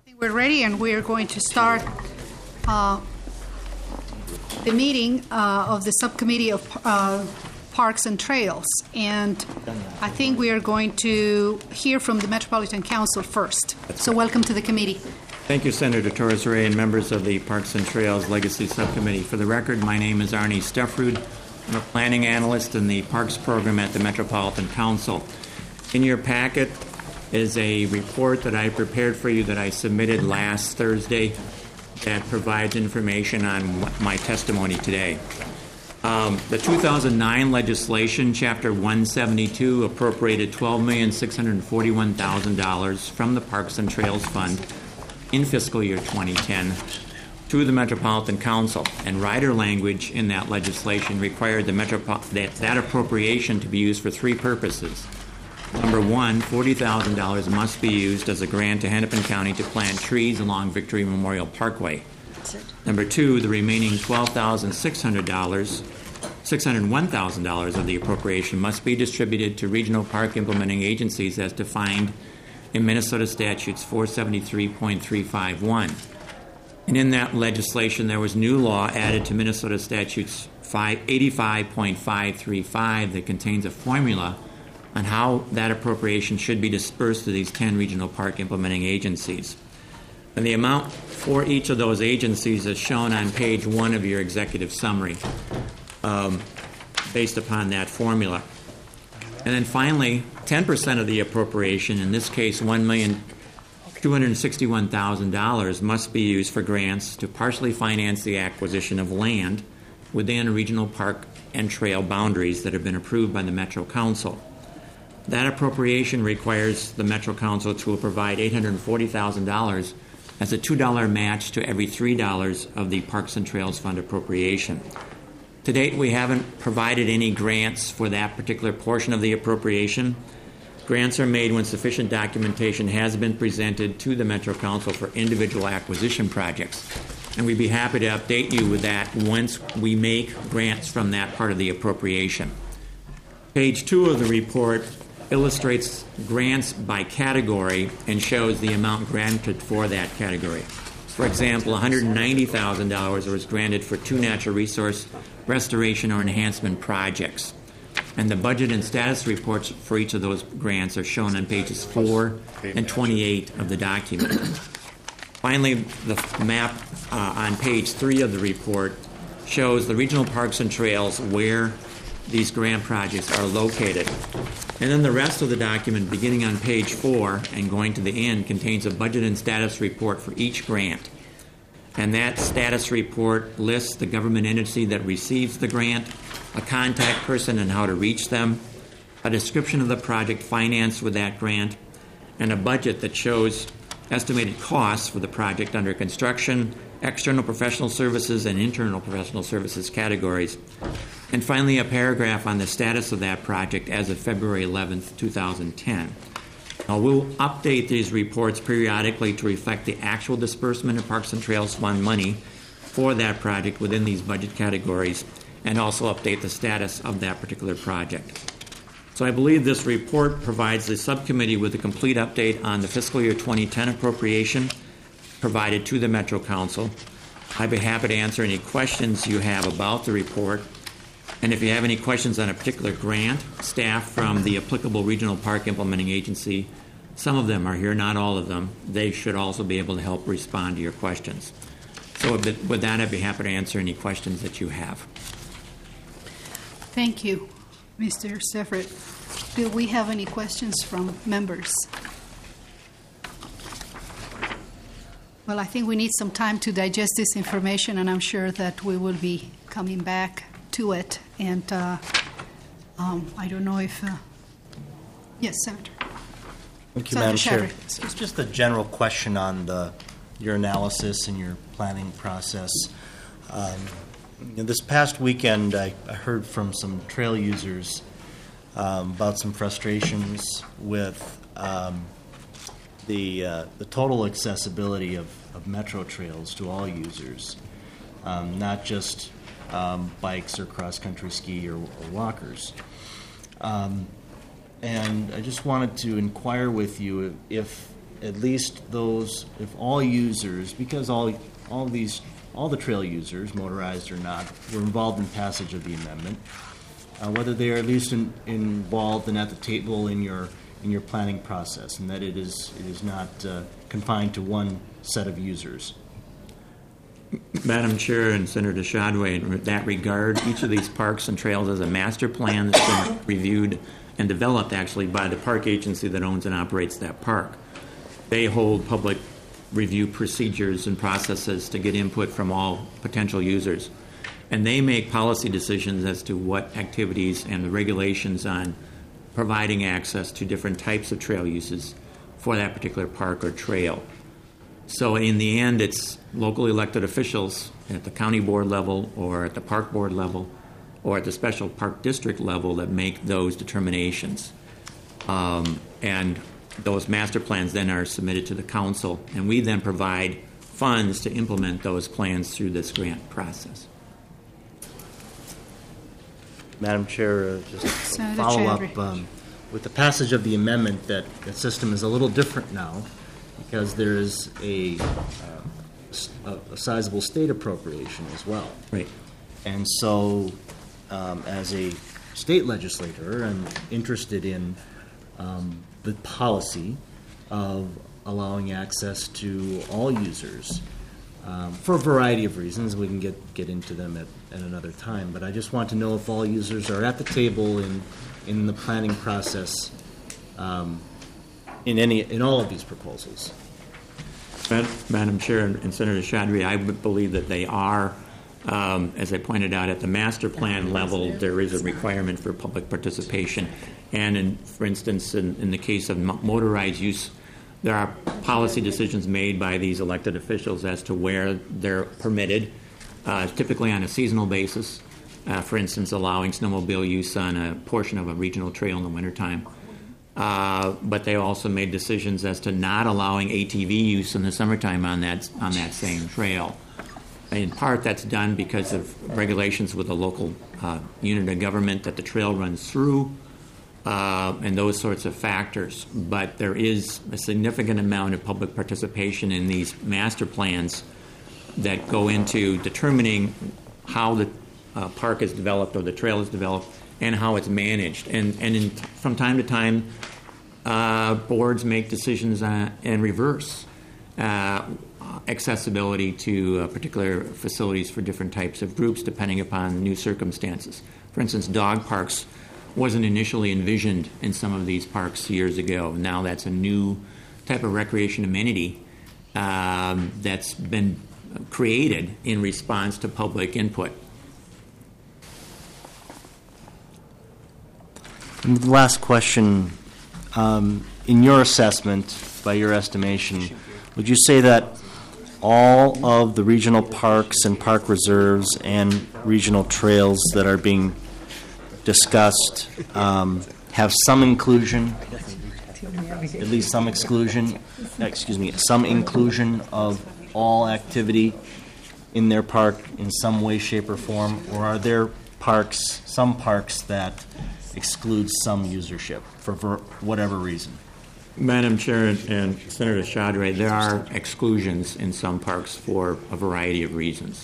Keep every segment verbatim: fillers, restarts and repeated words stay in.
We're ready, and we are going to start uh, the meeting uh, of the Subcommittee of uh, Parks and Trails. And I think we are going to hear from the Metropolitan Council first. So welcome to the committee. Thank you, Senator Torres-Ray and members of the Parks and Trails Legacy Subcommittee. For the record, my name is Arnie Steffrud. I'm a planning analyst in the Parks program at the Metropolitan Council. In your packet is a report that I prepared for you that I submitted last Thursday that provides information on my testimony today. Um, the two thousand nine legislation, Chapter one seventy-two, appropriated twelve million six hundred forty-one thousand dollars from the Parks and Trails Fund in fiscal year twenty ten to the Metropolitan Council. And rider language in that legislation required the Metropo- that, that appropriation to be used for three purposes. Number one, forty thousand dollars must be used as a grant to Hennepin County to plant trees along Victory Memorial Parkway. Number two, the remaining twelve thousand six hundred dollars, six hundred one thousand dollars of the appropriation must be distributed to regional park implementing agencies as defined in Minnesota Statutes four seventy-three point three five one. And in that legislation, there was new law added to Minnesota Statutes eighty-five point five three five that contains a formula on how that appropriation should be dispersed to these ten regional park implementing agencies. And the amount for each of those agencies is shown on page one of your executive summary, um, based upon that formula. And then finally, ten percent of the appropriation, in this case one million two hundred sixty-one thousand dollars, must be used for grants to partially finance the acquisition of land within regional park and trail boundaries that have been approved by the Metro Council. That appropriation requires the Metro Council to provide eight hundred forty thousand dollars as a two dollars match to every three dollars of the Parks and Trails Fund appropriation. To date, we haven't provided any grants for that particular portion of the appropriation. Grants are made when sufficient documentation has been presented to the Metro Council for individual acquisition projects. And we'd be happy to update you with that once we make grants from that part of the appropriation. Page two of the report illustrates grants by category and shows the amount granted for that category. For example, one hundred ninety thousand dollars was granted for two natural resource restoration or enhancement projects. And the budget and status reports for each of those grants are shown on pages four and twenty-eight of the document. Finally, the map uh, on page three of the report shows the regional parks and trails where these grant projects are located. And then the rest of the document, beginning on page four and going to the end, contains a budget and status report for each grant. And that status report lists the government entity that receives the grant, a contact person and how to reach them, a description of the project financed with that grant, and a budget that shows estimated costs for the project under construction, external professional services, and internal professional services categories. And finally, a paragraph on the status of that project as of February eleventh, twenty ten. Now, we'll update these reports periodically to reflect the actual disbursement of Parks and Trails Fund money for that project within these budget categories, and also update the status of that particular project. So I believe this report provides the subcommittee with a complete update on the fiscal year twenty ten appropriation provided to the Metro Council. I'd be happy to answer any questions you have about the report. And if you have any questions on a particular grant, staff from the applicable regional park implementing agency, some of them are here, not all of them, they should also be able to help respond to your questions. So with that, I'd be happy to answer any questions that you have. Thank you, Mister Steffrud. Do we have any questions from members? Well, I think we need some time to digest this information, and I'm sure that we will be coming back to it. And uh, um, I don't know if... Uh, yes, Senator. Thank you, Madam Chair. It's just a general question on the your analysis and your planning process. Um, you know, this past weekend, I, I heard from some trail users um, about some frustrations with um, the uh, the total accessibility of, of Metro Trails to all users, um, not just um, bikes or cross-country ski or, or walkers. Um, and I just wanted to inquire with you if at least those, if all users, because all all these all the trail users, motorized or not, were involved in passage of the amendment, uh, whether they are at least in, involved and at the table in your in your planning process, and that it is it is not uh, confined to one set of users. Madam Chair and Senator Shadway, in that regard, each of these parks and trails has a master plan that's been reviewed and developed actually by the park agency that owns and operates that park. They hold public review procedures and processes to get input from all potential users. And they make policy decisions as to what activities and the regulations on providing access to different types of trail uses for that particular park or trail. So in the end, it's locally elected officials at the county board level or at the park board level or at the special park district level that make those determinations. Um, and those master plans then are submitted to the council, and we then provide funds to implement those plans through this grant process. Madam Chair, uh, just a Senator follow-up. Chadwick. Um, with the passage of the amendment, that, that system is a little different now because there is a, uh, a, a sizable state appropriation as well. Right. And so, um, as a state legislator, I'm interested in um, the policy of allowing access to all users um, for a variety of reasons. We can get, get into them at, at another time. But I just want to know if all users are at the table in, in the planning process um, in any in all of these proposals. Madam Chair and Senator Shadri, I would believe that they are. Um, as I pointed out, at the master plan level, there is a requirement for public participation. And, in, for instance, in, in the case of motorized use, there are policy decisions made by these elected officials as to where they're permitted, uh, typically on a seasonal basis. Uh, for instance, allowing snowmobile use on a portion of a regional trail in the wintertime. Uh, but they also made decisions as to not allowing A T V use in the summertime on that on that same trail. In part, that's done because of regulations with the local uh, unit of government that the trail runs through, uh, and those sorts of factors. But there is a significant amount of public participation in these master plans that go into determining how the uh, park is developed or the trail is developed and how it's managed. And, and in, from time to time, uh, boards make decisions uh, in reverse. Uh, accessibility to uh, particular facilities for different types of groups depending upon new circumstances. For instance, dog parks wasn't initially envisioned in some of these parks years ago. Now that's a new type of recreation amenity um, that's been created in response to public input. And the last question, um, in your assessment, by your estimation, would you say that all of the regional parks and park reserves and regional trails that are being discussed um, have some inclusion, at least some exclusion, excuse me, some inclusion of all activity in their park in some way, shape, or form? Or are there parks, some parks that exclude some usership for ver- whatever reason? Madam Chair and Senator Shadre, there are exclusions in some parks for a variety of reasons.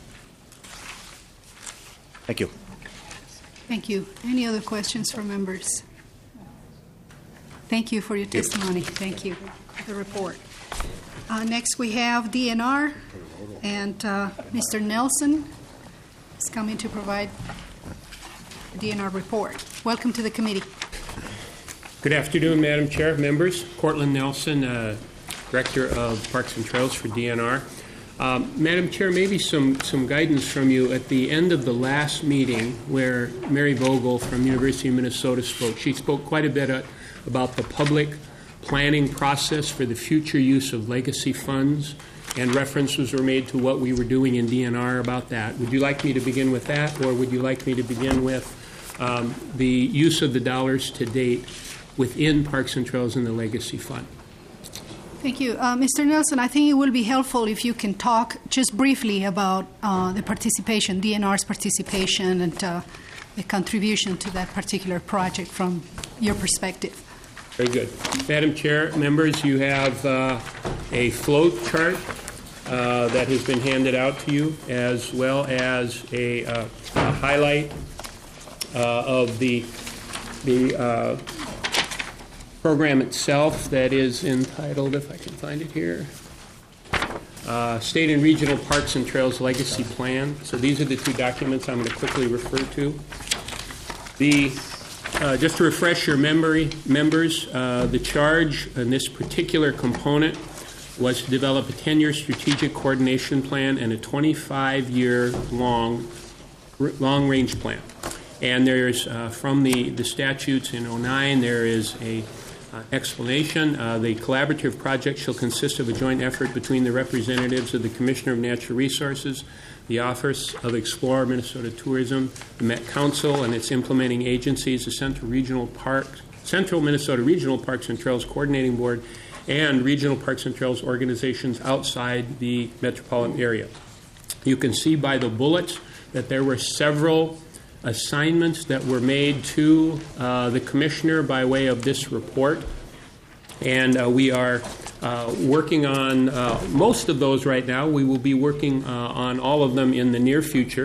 Thank you. Thank you. Any other questions for members? Thank you for your testimony. Thank you for the report. Uh, next we have D N R, and uh, Mister Nelson is coming to provide a D N R report. Welcome to the committee. Good afternoon, Madam Chair, members. Cortland Nelson, uh, Director of Parks and Trails for D N R. Um, Madam Chair, maybe some, some guidance from you. At the end of the last meeting where Mary Vogel from University of Minnesota spoke, she spoke quite a bit uh, about the public planning process for the future use of legacy funds, and references were made to what we were doing in D N R about that. Would you like me to begin with that, or would you like me to begin with um, the use of the dollars to date within Parks and Trails and the Legacy Fund? Thank you. Uh, Mister Nelson, I think it will be helpful if you can talk just briefly about uh, the participation, D N R's participation, and uh, the contribution to that particular project from your perspective. Very good. Madam Chair, members, you have uh, a flow chart uh, that has been handed out to you, as well as a, uh, a highlight uh, of the the uh, program itself that is entitled, if I can find it here, uh, State and Regional Parks and Trails Legacy Plan. So these are the two documents I'm going to quickly refer to. The Uh, just to refresh your memory, members, uh, the charge in this particular component was to develop a ten-year strategic coordination plan and a twenty-five year long, long-range plan. And there's, uh, from the, the statutes in oh nine, there is a uh, explanation. Uh, the collaborative project shall consist of a joint effort between the representatives of the Commissioner of Natural Resources, the Office of Explorer Minnesota Tourism, the Met Council and its implementing agencies, the Central Regional Park, Central Minnesota Regional Parks and Trails Coordinating Board, and regional parks and trails organizations outside the metropolitan area. You can see by the bullets that there were several assignments that were made to uh, the Commissioner by way of this report, and uh, we are Uh, working on uh, most of those right now. We will be working uh, on all of them in the near future.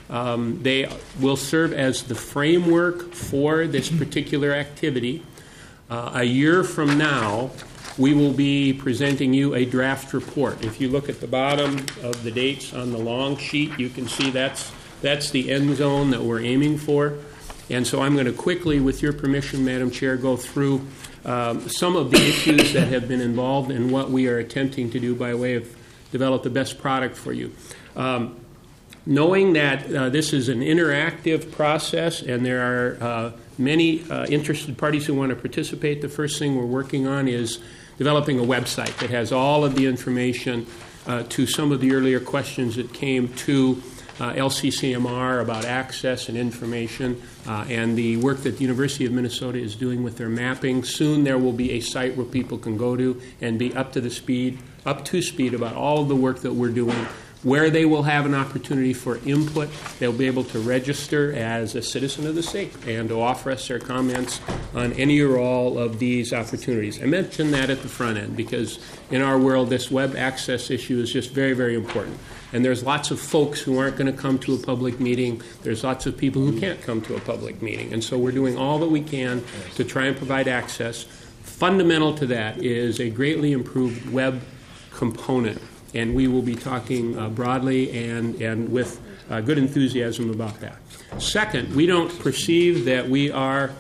Um, they will serve as the framework for this particular activity. Uh, a year from now, we will be presenting you a draft report. If you look at the bottom of the dates on the long sheet, you can see that's, that's the end zone that we're aiming for. And so I'm going to quickly, with your permission, Madam Chair, go through Um, some of the issues that have been involved in what we are attempting to do by way of develop the best product for you. Um, knowing that uh, this is an interactive process and there are uh, many uh, interested parties who want to participate, the first thing we're working on is developing a website that has all of the information uh, to some of the earlier questions that came to Uh, L C C M R about access and information, uh, and the work that the University of Minnesota is doing with their mapping. Soon there will be a site where people can go to and be up to the speed, up to speed about all of the work that we're doing, where they will have an opportunity for input. They'll be able to register as a citizen of the state and to offer us their comments on any or all of these opportunities. I mentioned that at the front end because in our world this web access issue is just very, very important. And there's lots of folks who aren't going to come to a public meeting. There's lots of people who can't come to a public meeting. And so we're doing all that we can to try and provide access. Fundamental to that is a greatly improved web component. And we will be talking uh, broadly and, and with uh, good enthusiasm about that. Second, we don't perceive that we are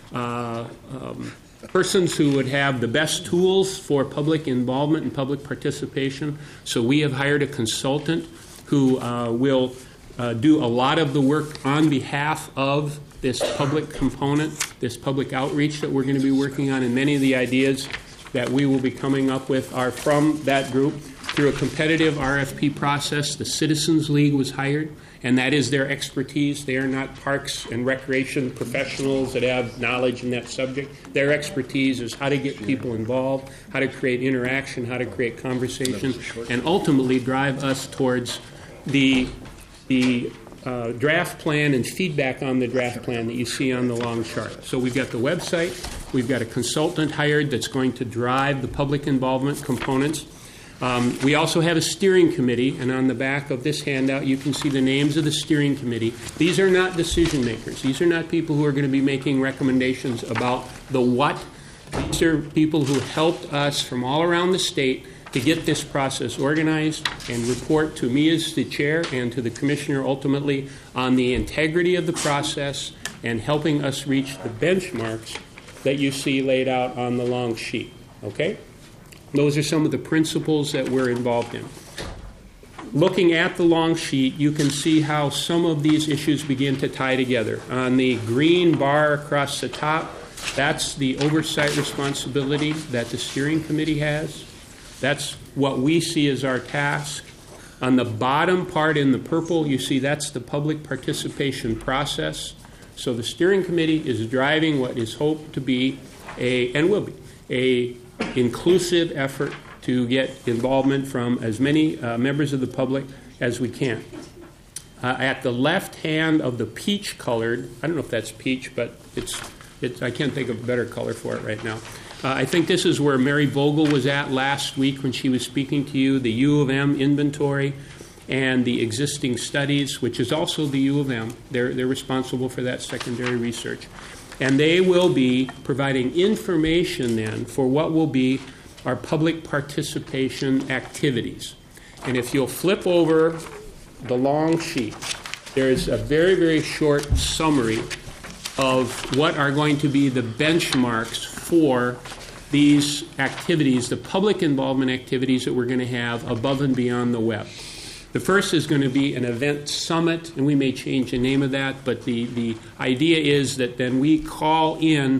uh, um, persons who would have the best tools for public involvement and public participation. So we have hired a consultant who uh, will uh, do a lot of the work on behalf of this public component, this public outreach that we're going to be working on, and many of the ideas that we will be coming up with are from that group. Through a competitive R F P process, the Citizens League was hired, and that is their expertise. They are not parks and recreation professionals that have knowledge in that subject. Their expertise is how to get people involved, how to create interaction, how to create conversation, and ultimately drive us towards the, the uh, draft plan and feedback on the draft plan that you see on the long chart. So we've got the website. We've got a consultant hired that's going to drive the public involvement components. Um, we also have a steering committee, and on the back of this handout you can see the names of the steering committee. These are not decision makers. These are not people who are going to be making recommendations about the what. These are people who helped us from all around the state to get this process organized and report to me as the chair and to the commissioner ultimately on the integrity of the process and helping us reach the benchmarks that you see laid out on the long sheet. Okay? Those are some of the principles that we're involved in. Looking at the long sheet, you can see how some of these issues begin to tie together. On the green bar across the top, that's the oversight responsibility that the steering committee has. That's what we see as our task. On the bottom part in the purple, you see that's the public participation process. So the steering committee is driving what is hoped to be a, and will be, a inclusive effort to get involvement from as many uh, members of the public as we can. Uh, at the left hand of the peach colored, I don't know if that's peach, but it's It's, I can't think of a better color for it right now. Uh, I think this is where Mary Vogel was at last week when she was speaking to you, the U of M inventory and the existing studies, which is also the U of M. They're, they're responsible for that secondary research. And they will be providing information then for what will be our public participation activities. And if you'll flip over the long sheet, there's a very, very short summary of what are going to be the benchmarks for these activities, the public involvement activities that we're going to have above and beyond the web. The first is going to be an event summit, and we may change the name of that, but the, the idea is that then we call in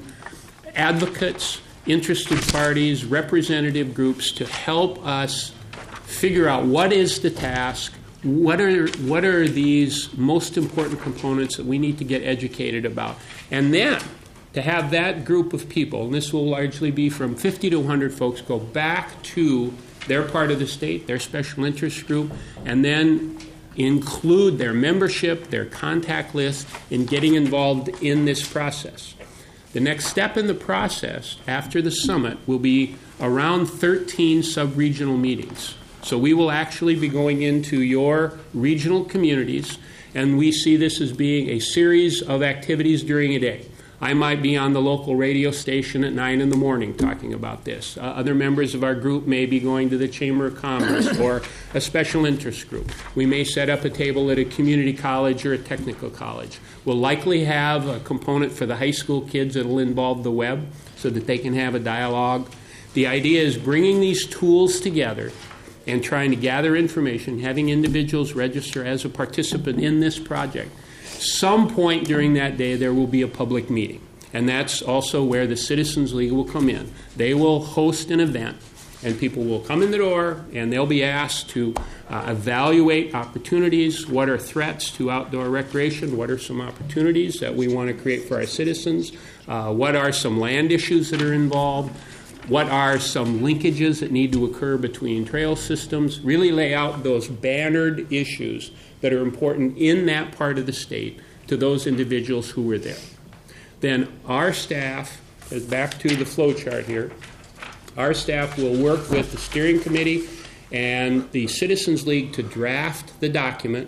advocates, interested parties, representative groups to help us figure out what is the task, what are what are these most important components that we need to get educated about. And then to have that group of people, and this will largely be from fifty to one hundred folks, go back to their part of the state, their special interest group, and then include their membership, their contact list in getting involved in this process. The next step in the process after the summit will be around thirteen sub-regional meetings. So we will actually be going into your regional communities, and we see this as being a series of activities during a day. I might be on the local radio station at nine in the morning talking about this. Uh, other members of our group may be going to the Chamber of Commerce or a special interest group. We may set up a table at a community college or a technical college. We'll likely have a component for the high school kids that will involve the web so that they can have a dialogue. The idea is bringing these tools together and trying to gather information, having individuals register as a participant in this project. Some point during that day there will be a public meeting, and that's also where the Citizens League will come in. They will host an event, and people will come in the door, and they'll be asked to uh, evaluate opportunities. What are threats to outdoor recreation? What are some opportunities that we want to create for our citizens? Uh, what are some land issues that are involved? What are some linkages that need to occur between trail systems? Really lay out those bannered issues that are important in that part of the state to those individuals who were there. Then our staff, back to the flow chart here, our staff will work with the steering committee and the Citizens League to draft the document,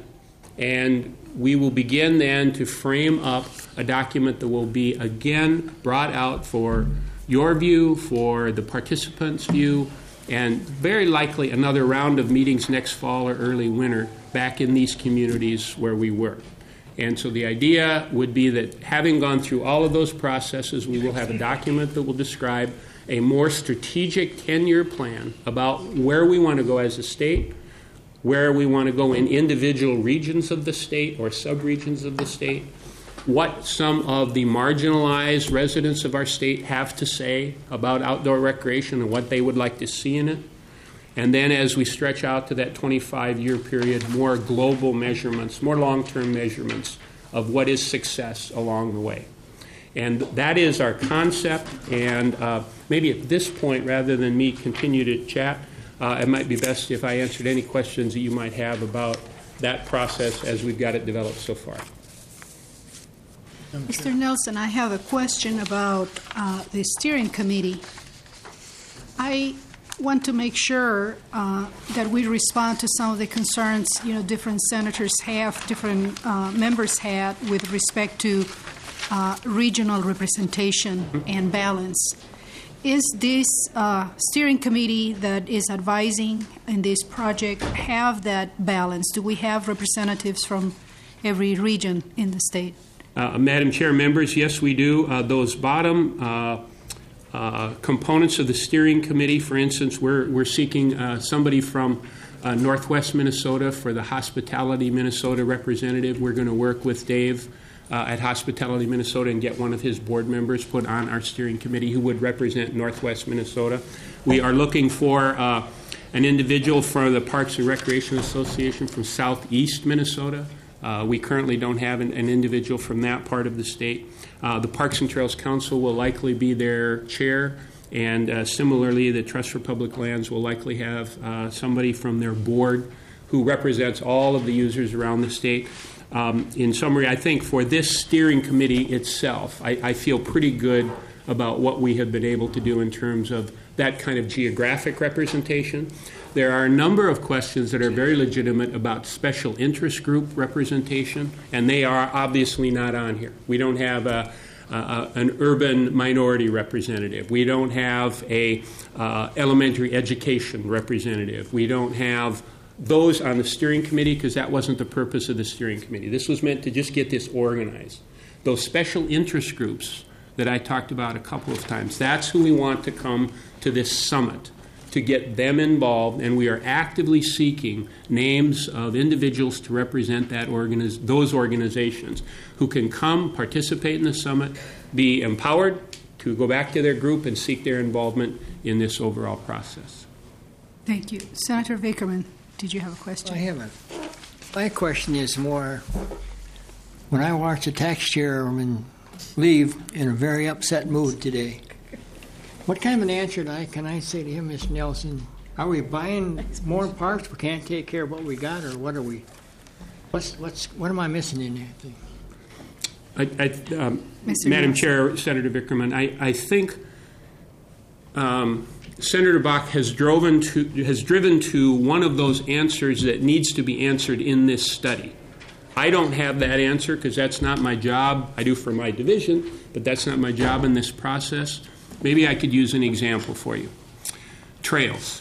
and we will begin then to frame up a document that will be again brought out for your view, for the participants' view, and very likely another round of meetings next fall or early winter back in these communities where we work. And so the idea would be that having gone through all of those processes, we will have a document that will describe a more strategic ten-year plan about where we want to go as a state, where we want to go in individual regions of the state or sub-regions of the state, what some of the marginalized residents of our state have to say about outdoor recreation and what they would like to see in it. And then as we stretch out to that twenty-five-year period, more global measurements, more long-term measurements of what is success along the way. And that is our concept. And uh, maybe at this point, rather than me continue to chat, uh, it might be best if I answered any questions that you might have about that process as we've got it developed so far. Mister Nelson, I have a question about uh, the steering committee. I want to make sure uh, that we respond to some of the concerns, you know, different senators have, different uh, members had with respect to uh, regional representation and balance. Is this uh, steering committee that is advising in this project have that balance? Do we have representatives from every region in the state? Uh, Madam Chair, members, yes, we do. Uh, those bottom uh, uh, components of the steering committee, for instance, we're, we're seeking uh, somebody from uh, Northwest Minnesota for the Hospitality Minnesota representative. We're going to work with Dave uh, at Hospitality Minnesota and get one of his board members put on our steering committee who would represent Northwest Minnesota. We are looking for uh, an individual for the Parks and Recreation Association from Southeast Minnesota. Uh, we currently don't have an, an individual from that part of the state. Uh, the Parks and Trails Council will likely be their chair, and uh, similarly, the Trust for Public Lands will likely have uh, somebody from their board who represents all of the users around the state. Um, in summary, I think for this steering committee itself, I, I feel pretty good about what we have been able to do in terms of that kind of geographic representation. There are a number of questions that are very legitimate about special interest group representation, and they are obviously not on here. We don't have a, a, an urban minority representative. We don't have a uh, elementary education representative. We don't have those on the steering committee because that wasn't the purpose of the steering committee. This was meant to just get this organized. Those special interest groups that I talked about a couple of times, that's who we want to come to this summit, to get them involved, and we are actively seeking names of individuals to represent that organiz- those organizations who can come, participate in the summit, be empowered to go back to their group and seek their involvement in this overall process. Thank you. Senator Vickerman, did you have a question? I haven't. My question is more, when I watched the tax chairman leave in a very upset mood today, what kind of an answer can I, can I say to him, Mister Nelson? Are we buying more parks? We can't take care of what we got, or what are we? What's what's what am I missing in that thing? I, I, um, Madam Chair, Senator Vickerman, I, I think um, Senator Bach has driven to has driven to one of those answers that needs to be answered in this study. I don't have that answer because that's not my job. I do for my division, but that's not my job in this process. Maybe I could use an example for you. Trails.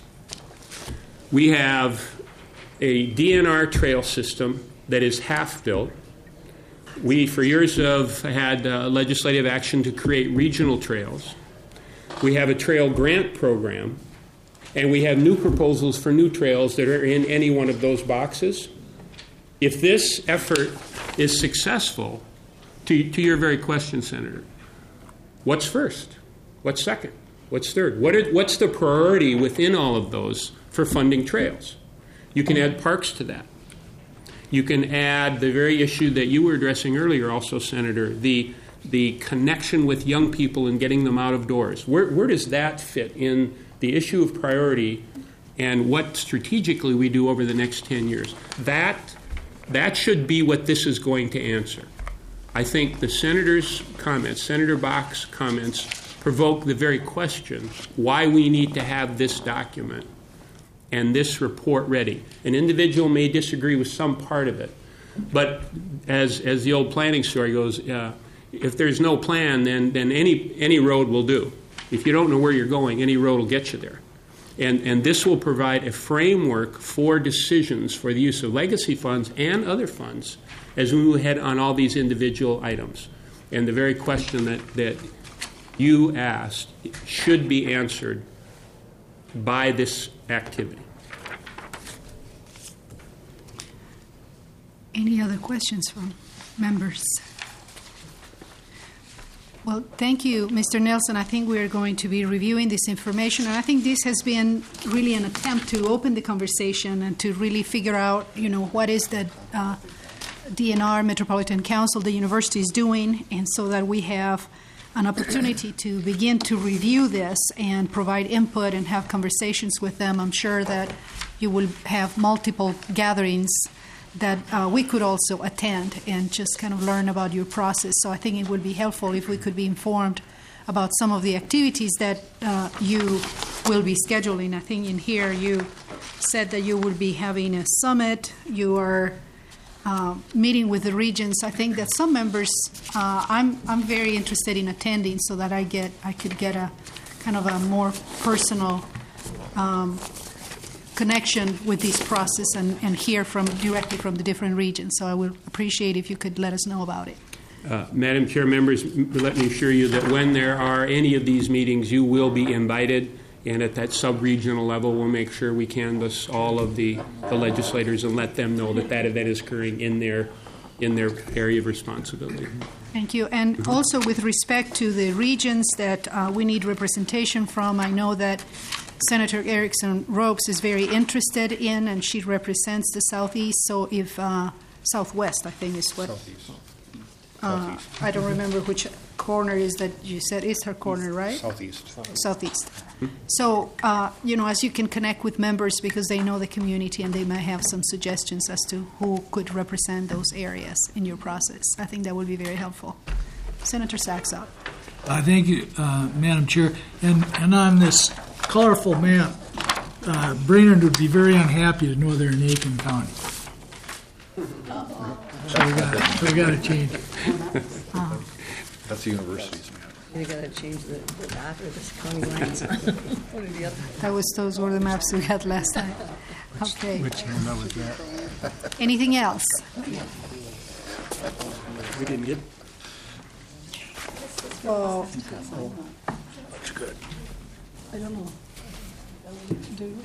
We have a D N R trail system that is half-built. We, for years, have had uh, legislative action to create regional trails. We have a trail grant program, and we have new proposals for new trails that are in any one of those boxes. If this effort is successful, to, to your very question, Senator, what's first? What's second? What's third? What are, what's the priority within all of those for funding trails? You can add parks to that. You can add the very issue that you were addressing earlier also, Senator, the, the connection with young people and getting them out of doors. Where, where does that fit in the issue of priority and what strategically we do over the next ten years? That, that should be what this is going to answer. I think the Senator's comments, Senator Bach's comments, provoke the very question why we need to have this document and this report ready. An individual may disagree with some part of it, but as as the old planning story goes, uh, if there's no plan, then then any any road will do. If you don't know where you're going, any road will get you there. And and this will provide a framework for decisions for the use of legacy funds and other funds as we move ahead on all these individual items. And the very question that, that you asked should be answered by this activity. Any other questions from members? Well, thank you, Mister Nelson. I think we are going to be reviewing this information, and I think this has been really an attempt to open the conversation and to really figure out, you know, what is the uh, D N R, Metropolitan Council, the university is doing, and so that we have an opportunity to begin to review this and provide input and have conversations with them. I'm sure that you will have multiple gatherings that uh, we could also attend and just kind of learn about your process. So I think it would be helpful if we could be informed about some of the activities that uh, you will be scheduling. I think in here you said that you will be having a summit. You are uh, meeting with the regions. I think that some members, uh, I'm I'm very interested in attending so that I get I could get a kind of a more personal um, connection with this process and, and hear from directly from the different regions. So I would appreciate if you could let us know about it. Uh, Madam Chair, members, let me assure you that when there are any of these meetings, you will be invited, and at that sub-regional level, we'll make sure we canvass all of the, the legislators and let them know that that event is occurring in their in their area of responsibility. Thank you. And also with respect to the regions that uh, we need representation from, I know that Senator Erickson Ropes is very interested in, and she represents the Southeast. So if uh, Southwest, I think is what. Uh, I don't remember which corner is that you said is her corner, right? Southeast. Southeast. So, uh, you know, as you can connect with members because they know the community and they may have some suggestions as to who could represent those areas in your process. I think that would be very helpful. Senator Saxon. Uh, thank you, uh, Madam Chair. And, and on this colorful map, uh, Brainerd would be very unhappy to know they're in Aiken County. So we got so we got to change it. Uh-huh. That's the university's map. You gotta change the, the dot or the county lines. One or the other. That was those were the maps we had last time. Okay. Which one was that? Anything else? We didn't get. Oh, Looks good. I don't know. Do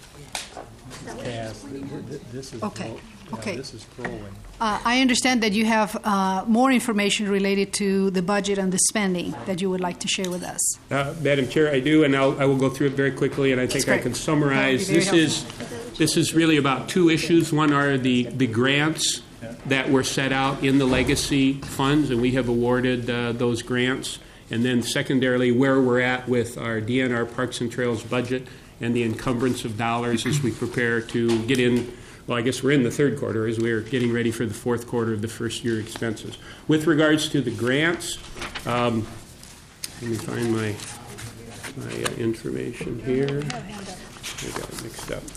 This is Okay, Pro- okay. Yeah, this is Prolin. Uh, I understand that you have uh, more information related to the budget and the spending that you would like to share with us. Uh, Madam Chair, I do, and I'll, I will go through it very quickly, and I think I great. can That summarize. would be very This is, this is really about two issues. One are the, the grants that were set out in the legacy funds, and we have awarded uh, those grants. And then secondarily, where we're at with our D N R Parks and Trails budget and the encumbrance of dollars as we prepare to get in. Well, I guess we're in the third quarter as we're getting ready for the fourth quarter of the first year expenses. With regards to the grants, um, let me find my my uh, information here. I got it mixed up.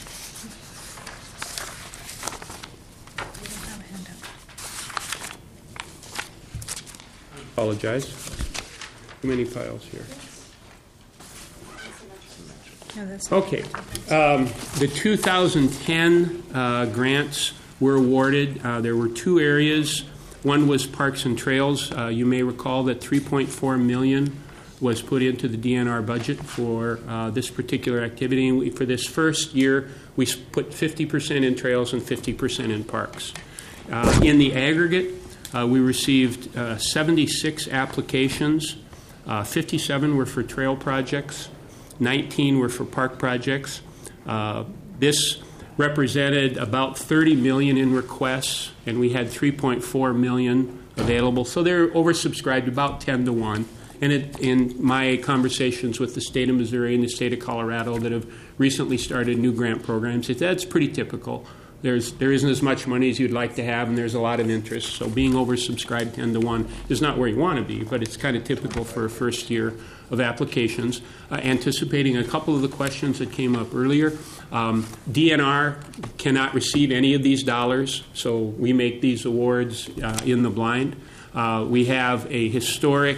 Apologize. Too many files here. Okay. Um, the two thousand ten uh, grants were awarded. Uh, there were two areas. One was Parks and Trails. Uh, you may recall that three point four million dollars was put into the D N R budget for uh, this particular activity. And we, for this first year, we put fifty percent in trails and fifty percent in parks. Uh, in the aggregate, uh, we received uh, seventy-six applications. Uh, fifty-seven were for trail projects. nineteen were for park projects. Uh, this represented about thirty million dollars in requests, and we had three point four million dollars available. So they're oversubscribed about ten to one. And it, in my conversations with the state of Missouri and the state of Colorado that have recently started new grant programs, it, that's pretty typical. There's, there isn't as much money as you'd like to have, and there's a lot of interest. So being oversubscribed ten to one is not where you want to be, but it's kind of typical for a first year of applications. Uh, anticipating a couple of the questions that came up earlier, um, D N R cannot receive any of these dollars, so we make these awards uh, in the blind. Uh, we have a historic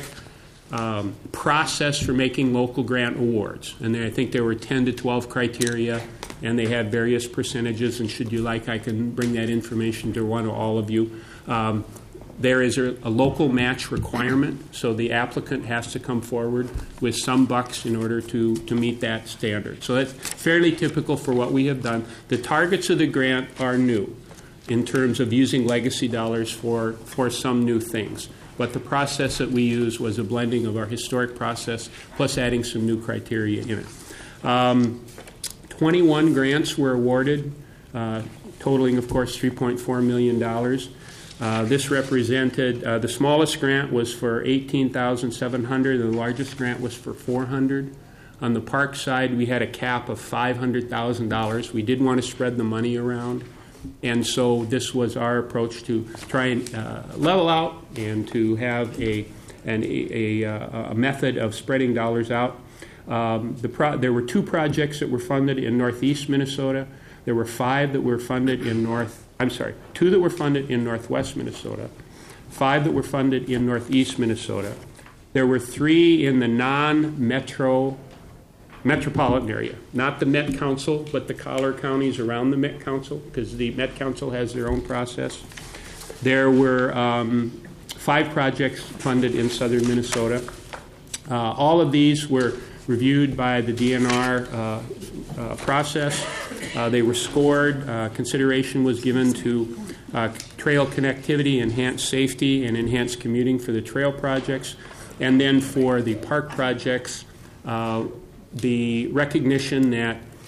um, process for making local grant awards, and there, I think there were ten to twelve criteria, and they had various percentages, and should you like, I can bring that information to one or all of you. Um, there is a, a local match requirement, so the applicant has to come forward with some bucks in order to, to meet that standard. So that's fairly typical for what we have done. The targets of the grant are new in terms of using legacy dollars for, for some new things. But the process that we used was a blending of our historic process plus adding some new criteria in it. Um, twenty-one grants were awarded, uh, totaling, of course, three point four million dollars. Uh, this represented, uh, the smallest grant was for eighteen thousand seven hundred dollars, and the largest grant was for four hundred dollars. On the park side, we had a cap of five hundred thousand dollars. We did want to spread the money around, and so this was our approach to try and uh, level out and to have a, an, a, a, a method of spreading dollars out. Um, the pro- there were two projects that were funded in northeast Minnesota. There were five that were funded in north, I'm sorry, two that were funded in northwest Minnesota, five that were funded in northeast Minnesota. There were three in the non-metro metropolitan area, not the Met Council, but the collar counties around the Met Council, because the Met Council has their own process. There were um, five projects funded in southern Minnesota. Uh, all of these were reviewed by the D N R uh, uh, process. Uh, they were scored. Uh, consideration was given to uh, trail connectivity, enhanced safety, and enhanced commuting for the trail projects. And then for the park projects, uh, the recognition that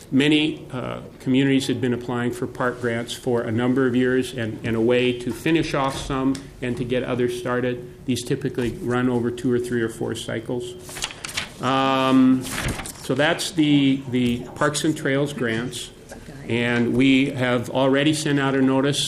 Many uh, communities had been applying for park grants for a number of years, and, and a way to finish off some and to get others started. These typically run over two or three or four cycles. Um, so that's the, the Parks and Trails grants. And we have already sent out a notice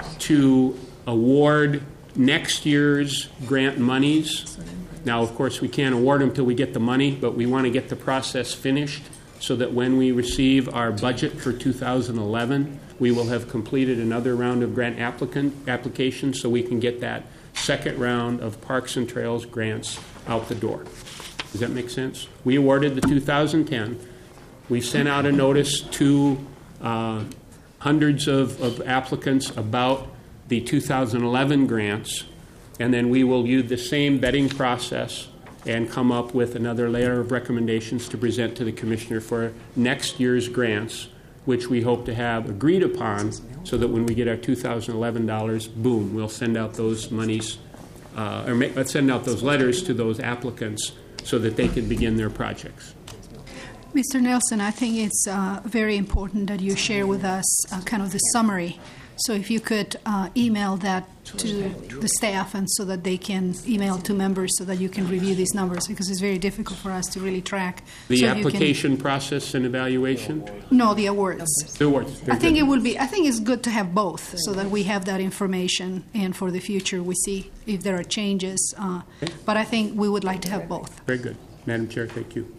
to award next year's grant monies. Now, of course, we can't award them until we get the money, but we want to get the process finished so that when we receive our budget for two thousand eleven, we will have completed another round of grant applicant applications so we can get that second round of Parks and Trails grants out the door. Does that make sense? We awarded the two thousand ten. We sent out a notice to uh, hundreds of, of applicants about the two thousand eleven grants, and then we will use the same vetting process and come up with another layer of recommendations to present to the commissioner for next year's grants, which we hope to have agreed upon so that when we get our two thousand eleven dollars, boom, we'll send out those monies, uh, or make, let's send out those letters to those applicants so that they can begin their projects. Mister Nelson, I think it's uh, very important that you share with us uh, kind of the summary. So if you could uh, email that to the staff and so that they can email to members so that you can review these numbers, because it's very difficult for us to really track. The so application process and evaluation? No, the awards. The awards. Very I think good. it will be, I think it's good to have both so that we have that information and for the future we see if there are changes. Uh, Okay. But I think we would like to have both. Very good. Madam Chair, thank you.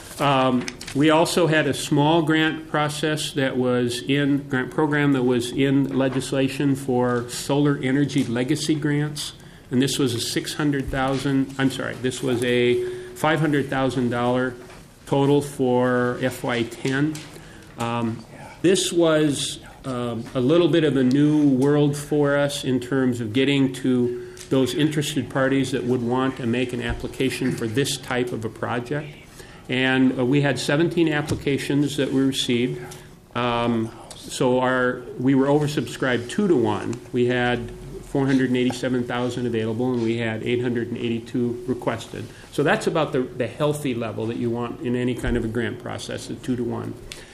Um, we also had a small grant process that was in, grant program that was in legislation for solar energy legacy grants. And this was a six hundred thousand dollars, I'm sorry, this was a five hundred thousand dollars total for F Y ten. Um, this was um, a little bit of a new world for us in terms of getting to those interested parties that would want to make an application for this type of a project. And uh, we had seventeen applications that we received. Um, so our we were oversubscribed two to one. We had four hundred eighty-seven thousand available, and we had eight hundred eighty-two requested. So that's about the, the healthy level that you want in any kind of a grant process, at two to one.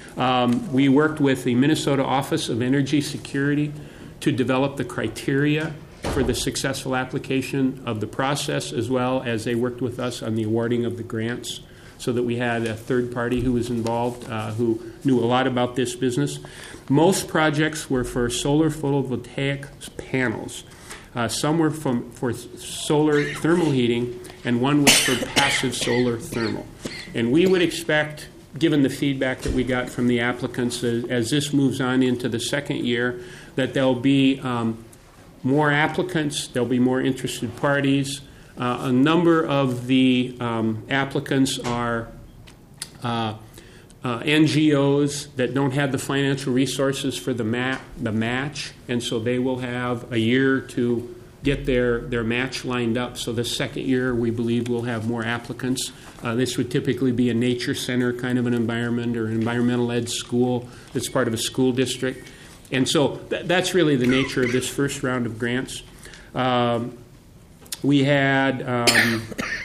Um, we worked with the Minnesota Office of Energy Security to develop the criteria for the successful application of the process, as well as they worked with us on the awarding of the grants, so that we had a third party who was involved, uh, who knew a lot about this business. Most projects were for solar photovoltaic panels. Uh, some were from, for solar thermal heating, and one was for passive solar thermal. And we would expect, given the feedback that we got from the applicants as, as this moves on into the second year, that there'll be um, more applicants, there'll be more interested parties. Uh, a number of the um, applicants are uh, uh, N G Os that don't have the financial resources for the, ma- the match, and so they will have a year to get their, their match lined up. So the second year, we believe we'll have more applicants. Uh, this would typically be a nature center kind of an environment, or an environmental ed school that's part of a school district. And so th- that's really the nature of this first round of grants. Um, We had, um,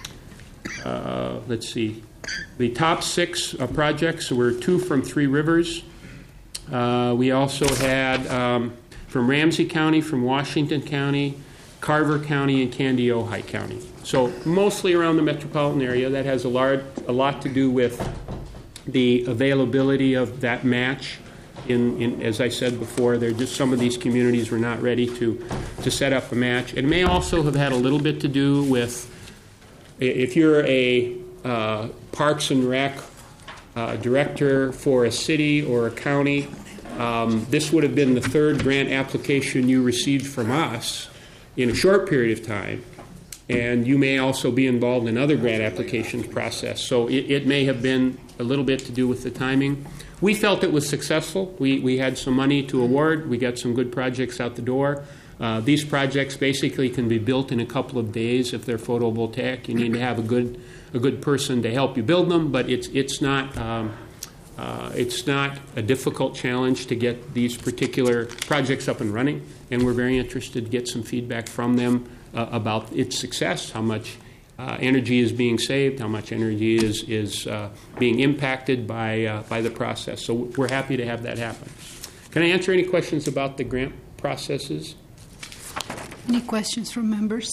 uh, let's see, the top six uh, projects were two from Three Rivers. Uh, we also had um, from Ramsey County, from Washington County, Carver County, and Candy Ojai County. So mostly around the metropolitan area. That has a, large, a lot to do with the availability of that match. In, in, as I said before, there just some of these communities were not ready to, to set up a match. It may also have had a little bit to do with if you're a uh, Parks and Rec uh, director for a city or a county, um, this would have been the third grant application you received from us in a short period of time. And you may also be involved in other grant application process. So it, it may have been a little bit to do with the timing. We felt it was successful. We, we had some money to award. We got some good projects out the door. Uh, these projects basically can be built in a couple of days if they're photovoltaic. You need to have a good a good person to help you build them, but it's it's not um, uh, it's not a difficult challenge to get these particular projects up and running. And we're very interested to get some feedback from them uh, about its success, how much uh, energy is being saved, how much energy is is uh, being impacted by uh, by the process. So we're happy to have that happen. Can I answer any questions about the grant processes? Any questions from members?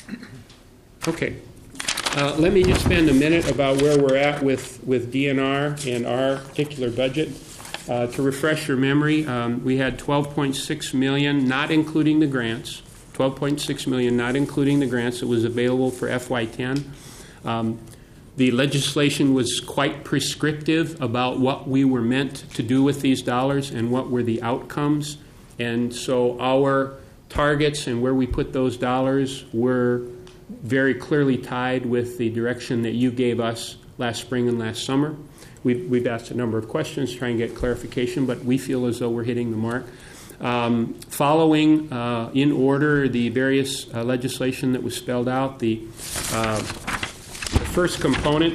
Okay. Uh, let me just spend a minute about where we're at with, with D N R and our particular budget. Uh, to refresh your memory, um, we had twelve point six million dollars, not including the grants, twelve point six million dollars, not including the grants that was available for F Y ten. Um, the legislation was quite prescriptive about what we were meant to do with these dollars and what were the outcomes. And so our targets and where we put those dollars were very clearly tied with the direction that you gave us last spring and last summer. We've, we've asked a number of questions to try and get clarification, but we feel as though we're hitting the mark. Um, following uh, in order the various uh, legislation that was spelled out, the, uh, the first component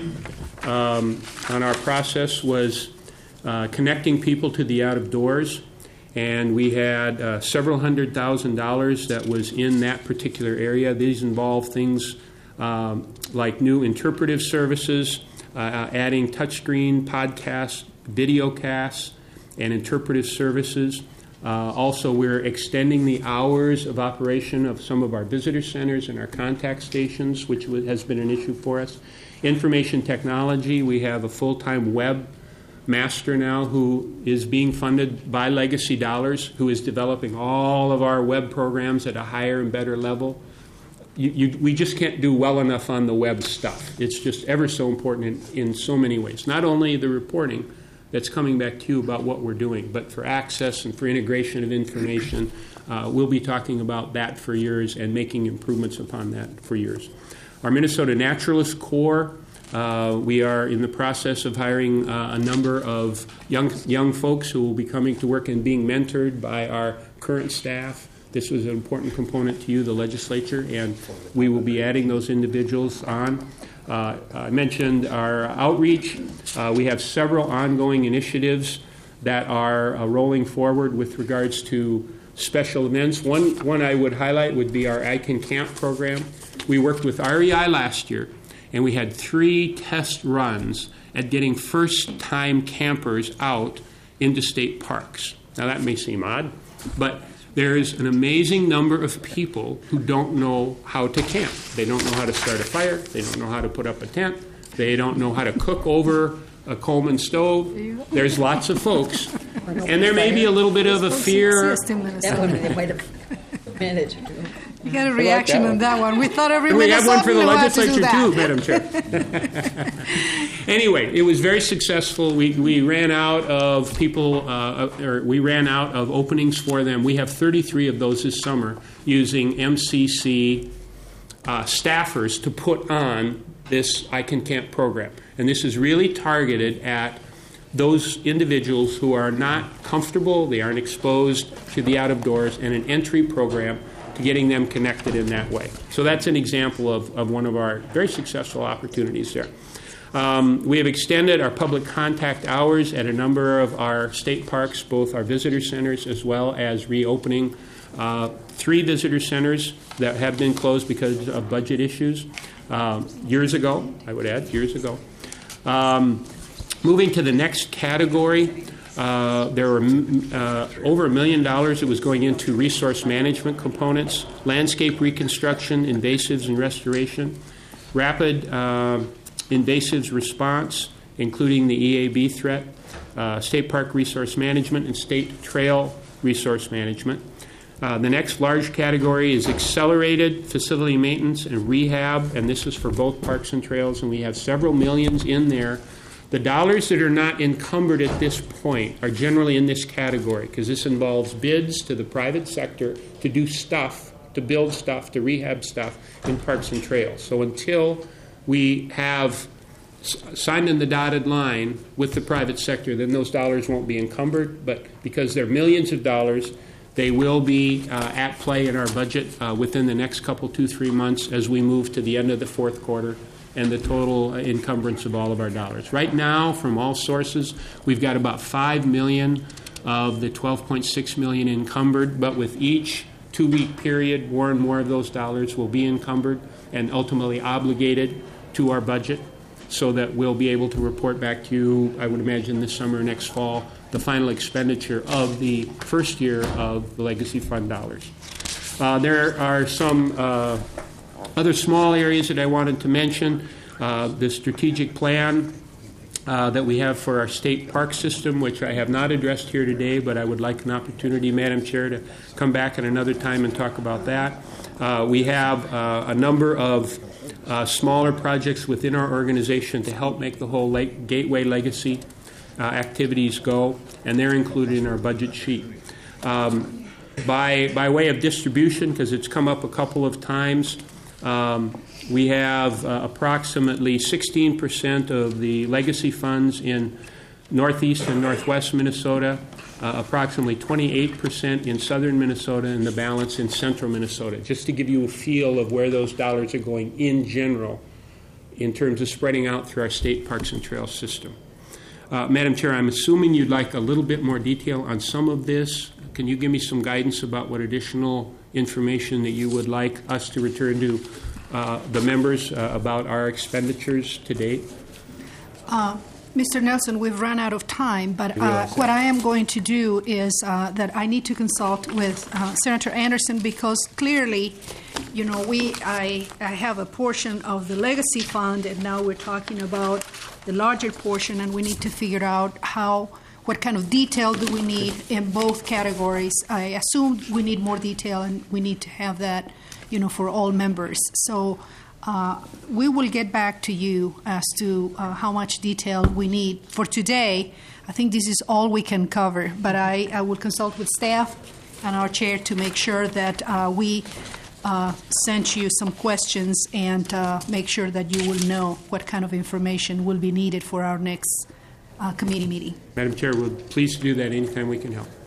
um, on our process was uh, connecting people to the out of doors. And we had uh, several hundred thousand dollars that was in that particular area. These involve things um, like new interpretive services, uh, adding touchscreen podcasts, videocasts, and interpretive services. Uh, also, we're extending the hours of operation of some of our visitor centers and our contact stations, which has been an issue for us. Information technology, we have a full-time web master now who is being funded by legacy dollars, who is developing all of our web programs at a higher and better level. You, you, we just can't do well enough on the web stuff. It's just ever so important in, in so many ways. Not only the reporting that's coming back to you about what we're doing, but for access and for integration of information. Uh, we'll be talking about that for years and making improvements upon that for years. Our Minnesota Naturalist Corps, Uh, we are in the process of hiring uh, a number of young young folks who will be coming to work and being mentored by our current staff. This was an important component to you, the legislature, and we will be adding those individuals on. Uh, I mentioned our outreach. Uh, we have several ongoing initiatives that are uh, rolling forward with regards to special events. One, one I would highlight would be our I Can Camp program. We worked with R E I last year, and we had three test runs at getting first-time campers out into state parks. Now, that may seem odd, but there is an amazing number of people who don't know how to camp. They don't know how to start a fire. They don't know how to put up a tent. They don't know how to cook over a Coleman stove. There's lots of folks. And there may be a little bit of a fear. That would be the way to manage. You got a reaction on that one. We thought every We have one for the knew how to do legislature that. too, Madam Chair. Anyway, it was very successful. We we ran out of people, uh, or we ran out of openings for them. We have thirty-three of those this summer using M C C uh, staffers to put on this I Can Camp program, and this is really targeted at those individuals who are not comfortable, they aren't exposed to the out of doors, and an entry program to getting them connected in that way. So that's an example of, of one of our very successful opportunities there. Um, we have extended our public contact hours at a number of our state parks, both our visitor centers as well as reopening uh, three visitor centers that have been closed because of budget issues uh, years ago, I would add, years ago. Um, moving to the next category, Uh, there were uh, over a million dollars that was going into resource management components, landscape reconstruction, invasives and restoration, rapid uh, invasives response, including the E A B threat, uh, state park resource management, and state trail resource management. Uh, the next large category is accelerated facility maintenance and rehab, and this is for both parks and trails, and we have several millions in there. The dollars that are not encumbered at this point are generally in this category because this involves bids to the private sector to do stuff, to build stuff, to rehab stuff in parks and trails. So until we have signed in the dotted line with the private sector, then those dollars won't be encumbered. But because they're millions of dollars, they will be uh, at play in our budget uh, within the next couple, two, three months as we move to the end of the fourth quarter and the total encumbrance of all of our dollars. Right now, from all sources, we've got about five million dollars of the twelve point six million dollars encumbered, but with each two-week period, more and more of those dollars will be encumbered and ultimately obligated to our budget, so that we'll be able to report back to you, I would imagine this summer or next fall, the final expenditure of the first year of the Legacy Fund dollars. Uh, there are some uh, other small areas that I wanted to mention. Uh, the strategic plan uh, that we have for our state park system, which I have not addressed here today, but I would like an opportunity, Madam Chair, to come back at another time and talk about that. Uh, we have uh, a number of uh, smaller projects within our organization to help make the whole Lake Gateway Legacy uh, activities go, and they're included in our budget sheet. Um, by, by way of distribution, because it's come up a couple of times, um, we have uh, approximately sixteen percent of the legacy funds in northeast and northwest Minnesota, uh, approximately twenty-eight percent in southern Minnesota, and the balance in central Minnesota, just to give you a feel of where those dollars are going in general in terms of spreading out through our state parks and trails system. Uh, Madam Chair, I'm assuming you'd like a little bit more detail on some of this. Can you give me some guidance about what additional information that you would like us to return to uh, the members uh, about our expenditures to date? Uh, Mister Nelson, we've run out of time, but uh, what I am going to do is uh, that I need to consult with uh, Senator Anderson, because clearly, you know, we I, I have a portion of the legacy fund, and now we're talking about the larger portion, and we need to figure out how, what kind of detail do we need in both categories. I assume we need more detail, and we need to have that, you know, for all members. So uh, we will get back to you as to uh, how much detail we need. For today, I think this is all we can cover, but I, I will consult with staff and our chair to make sure that uh, we uh, send you some questions and uh, make sure that you will know what kind of information will be needed for our next uh, committee meeting. Madam Chair, we're pleased to do that anytime we can help.